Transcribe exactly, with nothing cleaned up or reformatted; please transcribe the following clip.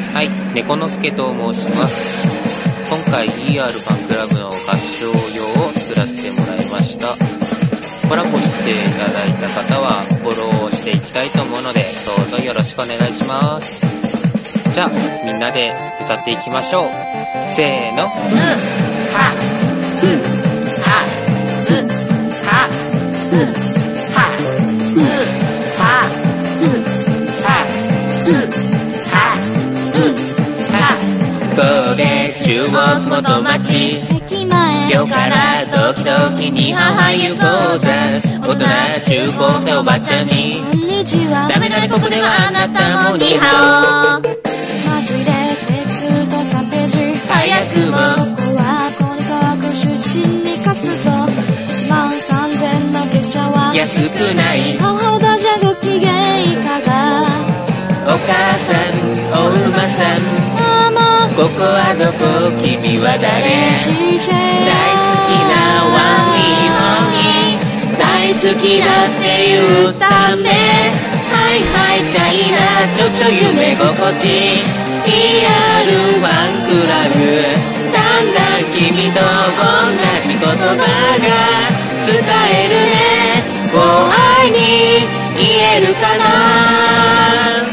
はい、猫之助と申します。今回 イーアール ファンクラブの合唱用を作らせてもらいました。コラボしていただいた方はフォローをしていきたいと思うので、どうぞよろしくお願いします。じゃあみんなで歌っていきましょう。せーの。うはうはうはうはうはうこれ中国元町、今日からドキドキに母行こうぜ。大人中高生おばちゃんにダメだねここではあなたもニーハオ。マジでテキストさんページ早くもここはとにかく主人に勝つぞ。いちまんさんぜんの月謝は安くない。ほほだじゃご機嫌いかが。お母さんお馬さんここはどこ君は誰。大好きなワンニーホンに大好きだって言うため。はいはいチャイナちょちょ夢心地 イーアール ワンクラブ。だんだん君と同じ言葉が使えるね。もう愛に言えるかな。